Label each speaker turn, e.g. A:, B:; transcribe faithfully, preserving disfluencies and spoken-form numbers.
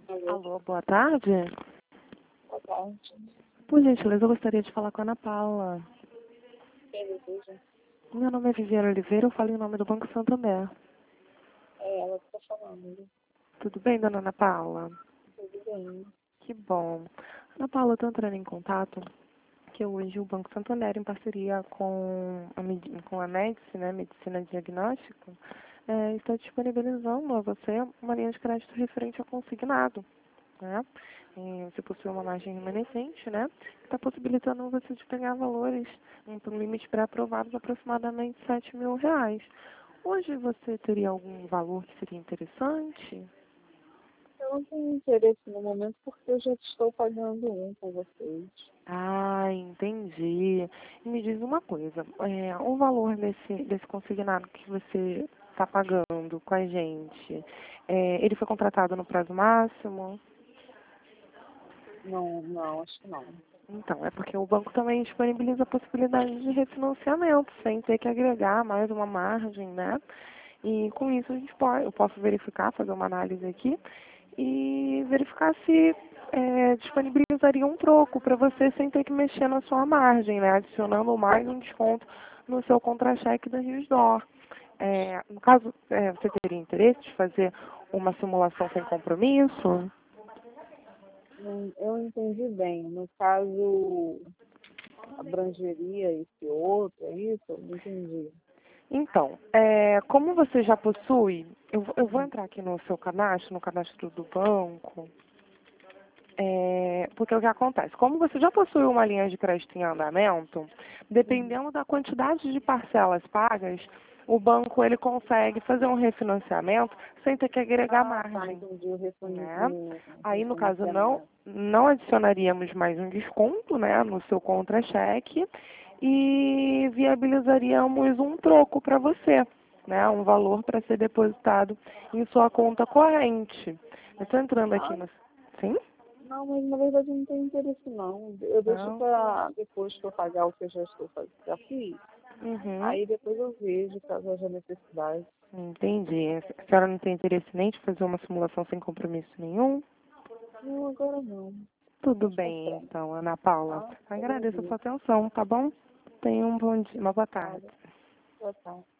A: Alô,
B: Alô, boa tarde.
A: boa tarde.
B: Por gentileza, eu gostaria de falar com a Ana Paula.
A: Quem deseja?
B: Meu nome é Viviane Oliveira, eu falo em nome do Banco Santander.
A: É ela que está falando.
B: Tudo bem, dona Ana Paula?
A: Tudo bem.
B: Que bom. Ana Paula, eu estou entrando em contato que hoje o Banco Santander, em parceria com a, Med- com a Médici, né, Medicina Diagnóstico, é, está disponibilizando a você uma linha de crédito referente ao consignado, né? E você possui uma margem remanescente, né? Que está possibilitando você de pegar valores em um limite pré-aprovado de aproximadamente sete mil reais. Hoje você teria algum valor que seria interessante?
A: Eu não tenho interesse no momento porque eu já estou pagando um com vocês.
B: Ah, entendi. E me diz uma coisa, é, o valor desse, desse consignado que você está pagando com a gente, é, ele foi contratado no prazo máximo?
A: Não, não, acho que não.
B: Então, é porque o banco também disponibiliza a possibilidade de refinanciamento, sem ter que agregar mais uma margem, né? E com isso a gente pode, eu posso verificar, fazer uma análise aqui e verificar se é, disponibilizaria um troco para você sem ter que mexer na sua margem, né? Adicionando mais um desconto no seu contra-cheque da Riosdor. É, no caso, é, você teria interesse de fazer uma simulação sem compromisso?
A: Não- Eu entendi bem. No caso, abrangeria esse outro, é isso? Eu não entendi.
B: Então, é, como você já possui, eu, vou- eu vou entrar aqui no seu cadastro, no cadastro do banco, é, porque o que acontece? Como você já possui uma linha de crédito em andamento,
A: Uhum.
B: dependendo da quantidade de parcelas pagas, o banco ele consegue fazer um refinanciamento sem ter que agregar
A: Ah, tá,
B: margem,
A: entendi. O refin-
B: né?
A: o
B: Aí, no caso, não,
A: refinanciamento.
B: não adicionaríamos mais um desconto, né, no seu contra-cheque e viabilizaríamos um troco para você, né, um valor para ser depositado em sua conta corrente. Eu estou entrando aqui
A: Ah,
B: no... Sim?
A: não, mas na verdade eu não tenho interesse não. Eu deixo
B: Não?
A: para depois que eu pagar o que eu já estou fazendo. Já fiz.
B: Uhum.
A: Aí depois eu vejo caso haja necessidade.
B: Entendi. A senhora não tem interesse nem de fazer uma simulação sem compromisso nenhum?
A: Não, agora não.
B: Tudo
A: Mas pra
B: bem,
A: frente,
B: então, Ana Paula.
A: tá?
B: Agradeço a sua
A: Agradeço.
B: atenção, tá bom? Tenha um bom dia, uma boa tarde.
A: Nada. Boa tarde.